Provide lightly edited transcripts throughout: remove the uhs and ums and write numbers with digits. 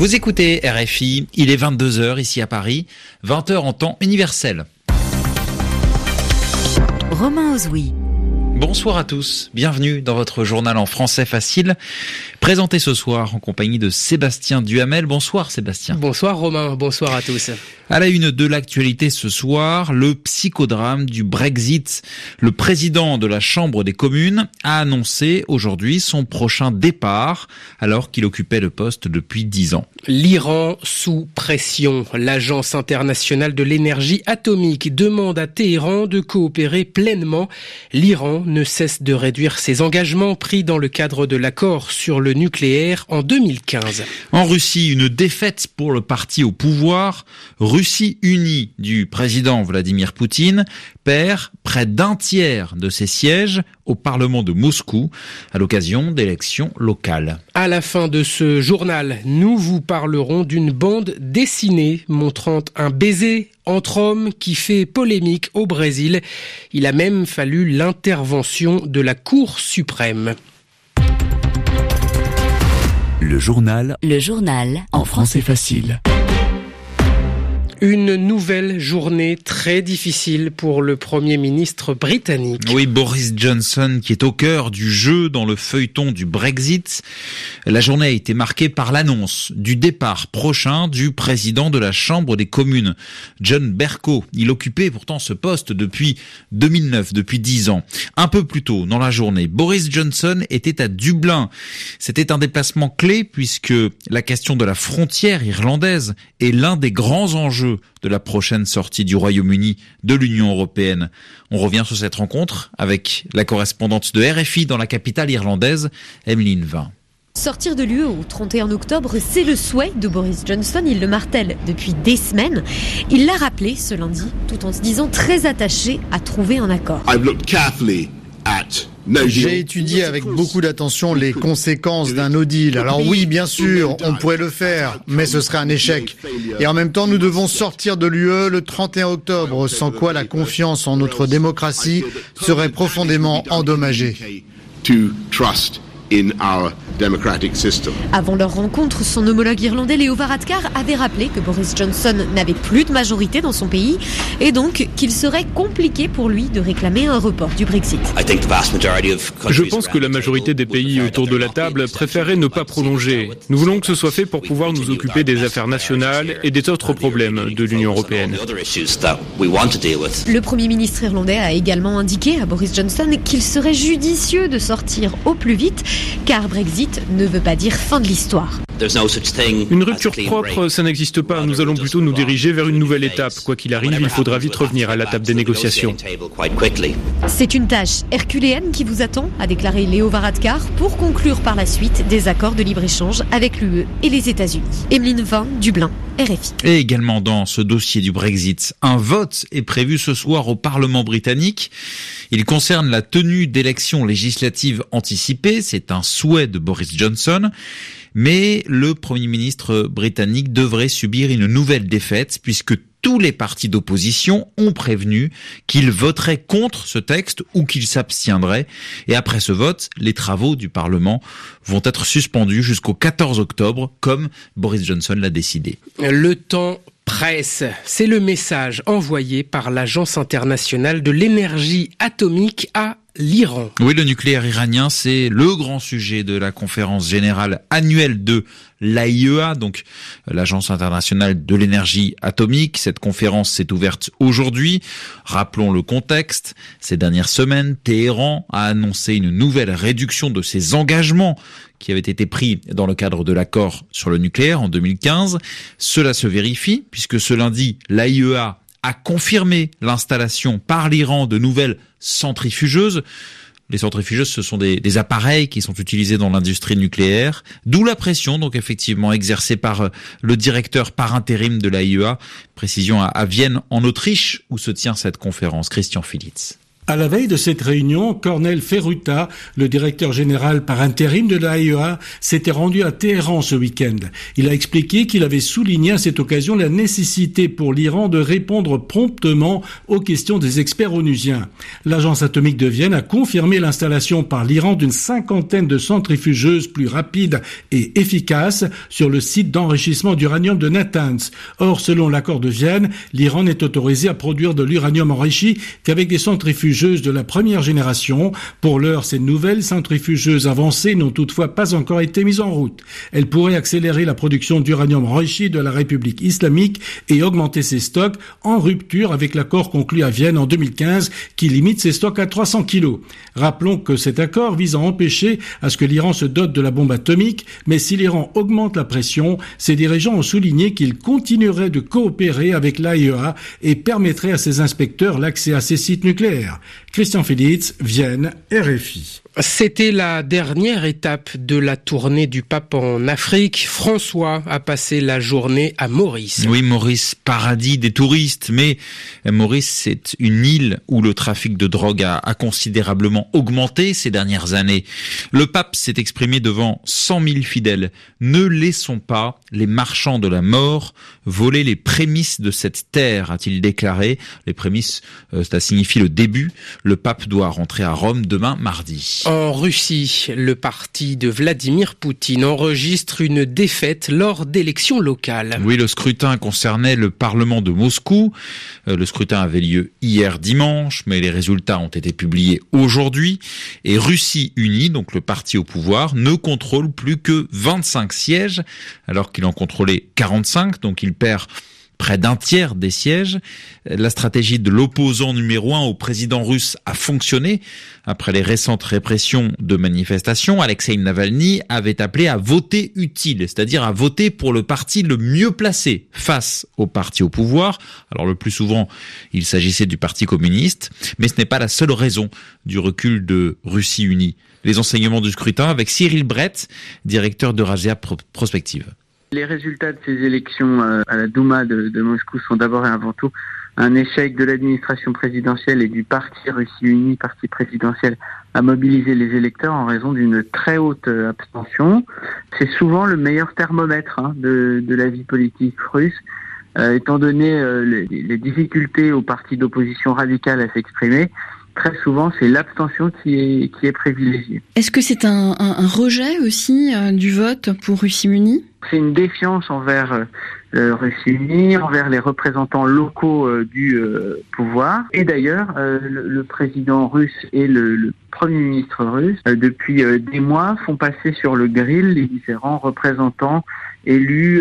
Vous écoutez RFI, il est 22h ici à Paris, 20h en temps universel. Romain Ozoui. Bonsoir à tous, bienvenue dans votre journal en français facile, présenté ce soir en compagnie de Sébastien Duhamel. Bonsoir Sébastien. Bonsoir Romain, bonsoir à tous. À la une de l'actualité ce soir, le psychodrame du Brexit. Le président de la Chambre des communes a annoncé aujourd'hui son prochain départ, alors qu'il occupait le poste depuis 10 ans. L'Iran sous pression. L'Agence internationale de l'énergie atomique demande à Téhéran de coopérer pleinement. L'Iran ne cesse de réduire ses engagements pris dans le cadre de l'accord sur le nucléaire en 2015. En Russie, une défaite pour le parti au pouvoir. Russie unie du président Vladimir Poutine perd près d'un tiers de ses sièges au Parlement de Moscou à l'occasion d'élections locales. À la fin de ce journal, nous vous parlerons d'une bande dessinée montrant un baiser entre hommes qui fait polémique au Brésil. Il a même fallu l'intervention de la Cour suprême. Le journal En français facile. Une nouvelle journée très difficile pour le Premier ministre britannique. Oui, Boris Johnson qui est au cœur du jeu dans le feuilleton du Brexit. La journée a été marquée par l'annonce du départ prochain du président de la Chambre des communes, John Bercow. Il occupait pourtant ce poste depuis 2009, depuis 10 ans. Un peu plus tôt dans la journée, Boris Johnson était à Dublin. C'était un déplacement clé puisque la question de la frontière irlandaise est l'un des grands enjeux de la prochaine sortie du Royaume-Uni de l'Union européenne. On revient sur cette rencontre avec la correspondante de RFI dans la capitale irlandaise, Emeline Vin. Sortir de l'UE au 31 octobre, c'est le souhait de Boris Johnson. Il le martèle depuis des semaines. Il l'a rappelé ce lundi, tout en se disant très attaché à trouver un accord. J'ai étudié avec beaucoup d'attention les conséquences d'un no deal. Alors oui, bien sûr, on pourrait le faire, mais ce serait un échec. Et en même temps, nous devons sortir de l'UE le 31 octobre, sans quoi la confiance en notre démocratie serait profondément endommagée. Avant leur rencontre, son homologue irlandais Leo Varadkar avait rappelé que Boris Johnson n'avait plus de majorité dans son pays et donc qu'il serait compliqué pour lui de réclamer un report du Brexit. Je pense que la majorité des pays autour de la table préféraient ne pas prolonger. Nous voulons que ce soit fait pour pouvoir nous occuper des affaires nationales et des autres problèmes de l'Union européenne. Le Premier ministre irlandais a également indiqué à Boris Johnson qu'il serait judicieux de sortir au plus vite car Brexit ne veut pas dire fin de l'histoire. Une rupture propre, ça n'existe pas. Nous allons plutôt nous diriger vers une nouvelle étape. Quoi qu'il arrive, il faudra vite revenir à la table des négociations. C'est une tâche herculéenne qui vous attend, a déclaré Leo Varadkar, pour conclure par la suite des accords de libre-échange avec l'UE et les États-Unis. Emeline Vin, Dublin, RFI. Et également dans ce dossier du Brexit, un vote est prévu ce soir au Parlement britannique. Il concerne la tenue d'élections législatives anticipées. C'est un souhait de Boris Johnson. Mais le Premier ministre britannique devrait subir une nouvelle défaite puisque tous les partis d'opposition ont prévenu qu'ils voteraient contre ce texte ou qu'ils s'abstiendraient. Et après ce vote, les travaux du Parlement vont être suspendus jusqu'au 14 octobre, comme Boris Johnson l'a décidé. Le temps presse, c'est le message envoyé par l'Agence internationale de l'énergie atomique à l'Iran. Oui, le nucléaire iranien, c'est le grand sujet de la conférence générale annuelle de l'AIEA, donc l'Agence internationale de l'énergie atomique. Cette conférence s'est ouverte aujourd'hui. Rappelons le contexte. Ces dernières semaines, Téhéran a annoncé une nouvelle réduction de ses engagements qui avaient été pris dans le cadre de l'accord sur le nucléaire en 2015. Cela se vérifie puisque ce lundi, l'AIEA a confirmé l'installation par l'Iran de nouvelles centrifugeuses. Les centrifugeuses, ce sont des appareils qui sont utilisés dans l'industrie nucléaire, d'où la pression donc effectivement exercée par le directeur par intérim de l'AIEA. Précision à Vienne en Autriche où se tient cette conférence. Christian Philitz. À la veille de cette réunion, Cornel Ferruta, le directeur général par intérim de l'AIEA, s'était rendu à Téhéran ce week-end. Il a expliqué qu'il avait souligné à cette occasion la nécessité pour l'Iran de répondre promptement aux questions des experts onusiens. L'agence atomique de Vienne a confirmé l'installation par l'Iran d'une 50aine de centrifugeuses plus rapides et efficaces sur le site d'enrichissement d'uranium de Natanz. Or, selon l'accord de Vienne, l'Iran n'est autorisé à produire de l'uranium enrichi qu'avec des centrifugeuses de la première génération. Pour l'heure, ces nouvelles centrifugeuses avancées n'ont toutefois pas encore été mises en route. Elles pourraient accélérer la production d'uranium enrichi de la République islamique et augmenter ses stocks en rupture avec l'accord conclu à Vienne en 2015 qui limite ses stocks à 300 kilos. Rappelons que cet accord vise à empêcher à ce que l'Iran se dote de la bombe atomique, mais si l'Iran augmente la pression, ses dirigeants ont souligné qu'ils continueraient de coopérer avec l'AIEA et permettraient à ses inspecteurs l'accès à ces sites nucléaires. Christian Félix, Vienne, RFI. C'était la dernière étape de la tournée du pape en Afrique. François a passé la journée à Maurice. Oui, Maurice, paradis des touristes. Mais Maurice, c'est une île où le trafic de drogue a considérablement augmenté ces dernières années. Le pape s'est exprimé devant 100 000 fidèles. Ne laissons pas les marchands de la mort voler les prémices de cette terre, a-t-il déclaré. Les prémices, cela signifie le début. Le pape doit rentrer à Rome demain mardi. En Russie, le parti de Vladimir Poutine enregistre une défaite lors d'élections locales. Oui, le scrutin concernait le Parlement de Moscou. Le scrutin avait lieu hier dimanche, mais les résultats ont été publiés aujourd'hui. Et Russie Unie, donc le parti au pouvoir, ne contrôle plus que 25 sièges, alors qu'il en contrôlait 45, donc il perd près d'un tiers des sièges. La stratégie de l'opposant numéro 1 au président russe a fonctionné. Après les récentes répressions de manifestations, Alexei Navalny avait appelé à voter utile, c'est-à-dire à voter pour le parti le mieux placé face au parti au pouvoir. Alors le plus souvent, il s'agissait du Parti communiste, mais ce n'est pas la seule raison du recul de Russie Unie. Les enseignements du scrutin avec Cyril Brett, directeur de Rasia Prospective. Les résultats de ces élections à la Douma de Moscou sont d'abord et avant tout un échec de l'administration présidentielle et du parti Russie Unie, parti présidentiel, à mobiliser les électeurs en raison d'une très haute abstention. C'est souvent le meilleur thermomètre de la vie politique russe, étant donné les difficultés aux partis d'opposition radicale à s'exprimer. Très souvent, c'est l'abstention qui est privilégiée. Est-ce que c'est un rejet aussi du vote pour Russie Unie ? C'est une défiance envers Russie Unie, envers les représentants locaux du pouvoir. Et d'ailleurs, le président russe et le Premier ministre russe, depuis des mois, font passer sur le grill les différents représentants élus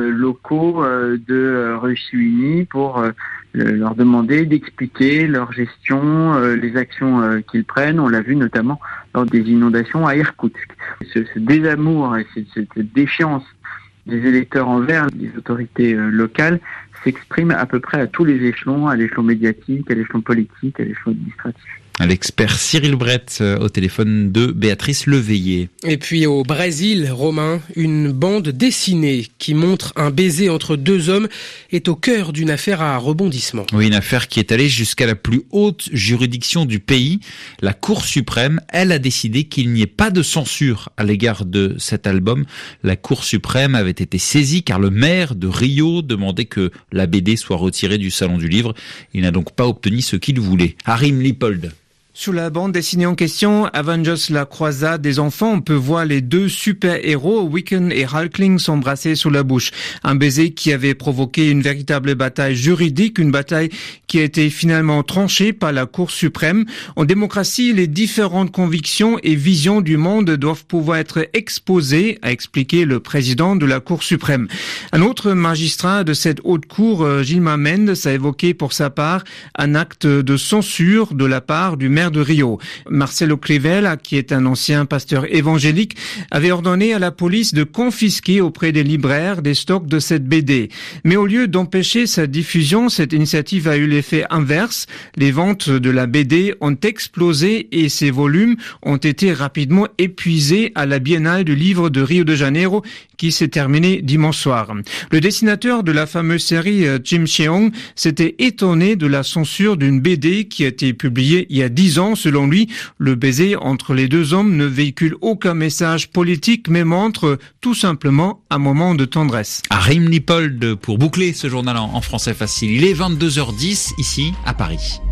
locaux de Russie Unie pour leur demander d'expliquer leur gestion, les actions qu'ils prennent. On l'a vu notamment lors des inondations à Irkoutsk. Ce désamour et cette défiance des électeurs envers les autorités locales s'exprime à peu près à tous les échelons, à l'échelon médiatique, à l'échelon politique, à l'échelon administratif. L'expert Cyril Brett au téléphone de Béatrice Leveillé. Et puis au Brésil, Romain, une bande dessinée qui montre un baiser entre deux hommes est au cœur d'une affaire à rebondissement. Oui, une affaire qui est allée jusqu'à la plus haute juridiction du pays. La Cour suprême, elle a décidé qu'il n'y ait pas de censure à l'égard de cet album. La Cour suprême avait été saisie car le maire de Rio demandait que la BD soit retirée du Salon du Livre. Il n'a donc pas obtenu ce qu'il voulait. Harim Lipold. Sur la bande dessinée en question, Avengers la croisade des enfants, on peut voir les deux super-héros, Wiccan et Hulkling, s'embrasser sous la bouche. Un baiser qui avait provoqué une véritable bataille juridique, une bataille qui a été finalement tranchée par la Cour suprême. En démocratie, les différentes convictions et visions du monde doivent pouvoir être exposées, a expliqué le président de la Cour suprême. Un autre magistrat de cette haute cour, Gilma Mendes, a évoqué pour sa part un acte de censure de la part du maire de Rio. Marcelo Crivella, qui est un ancien pasteur évangélique, avait ordonné à la police de confisquer auprès des libraires des stocks de cette BD. Mais au lieu d'empêcher sa diffusion, cette initiative a eu l'effet inverse. Les ventes de la BD ont explosé et ces volumes ont été rapidement épuisés à la Biennale du livre de Rio de Janeiro qui s'est terminée dimanche soir. Le dessinateur de la fameuse série Jim Cheong s'était étonné de la censure d'une BD qui a été publiée il y a 10 ans. Selon lui, le baiser entre les deux hommes ne véhicule aucun message politique mais montre tout simplement un moment de tendresse. Arim Lipold pour boucler ce journal en français facile. Il est 22h10 ici à Paris.